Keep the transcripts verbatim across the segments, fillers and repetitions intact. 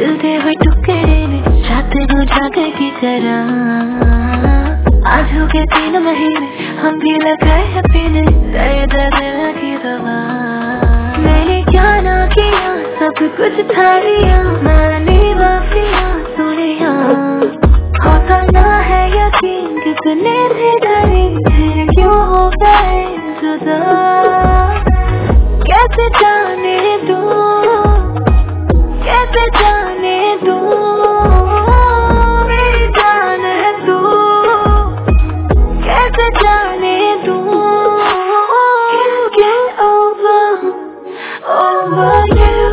खिलते हुए टुकड़े में रात को जागे की तरह। आज हो गए तीन महीने हम भी लगाए हैं पीने दर्द दिल की दवा। मैंने क्या ना किया सब कुछ था लिया, मैंने वाफिया सुनिया। होता ना है यकीन कितने थे डरे फिर क्यों हो गए जुदा। कैसे जाने तू कैसे जाने तू मेरी जान है तू। कैसे जाने तू get over over you।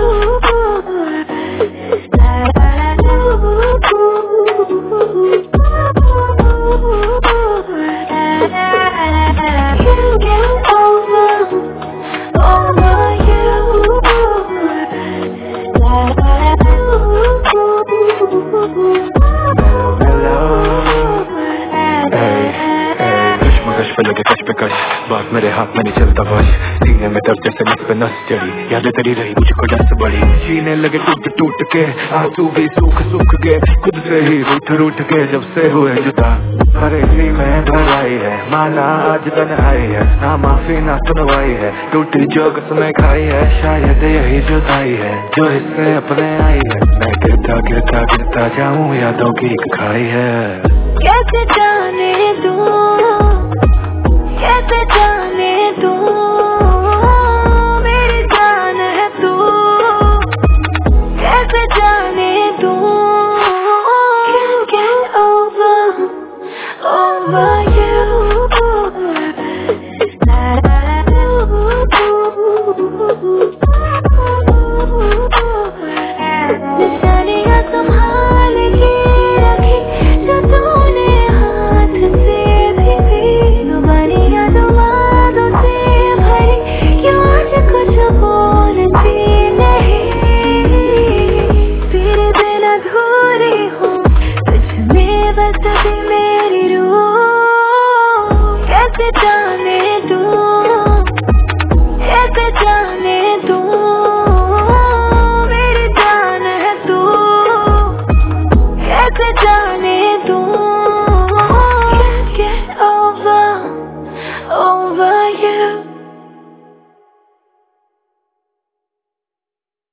लगे कश पे कश बात मेरे हाथ में नहीं चलता वश। सीने में दर्द जैसे नस पे नस चढ़ी, यादें तेरी रही मुझको डस बड़ी। जीने लगे टूट टूट के आंसू भी सूख सूख के, खुद से ही रूठ रूठ के जब से हुए जुदा। परेशानी में भराई है माना आज तन्हाई है, ना माफी ना सुनवाई है, टूटी जो कसमें खाई है शायद यही जुदाई है जो इससे अपने आई है। मैं गिरता गिरता गिरता जाऊं यादों की खाई है। कैसे जाने तू कैसे जाने तू मेरी जान है तू। कैसे जाने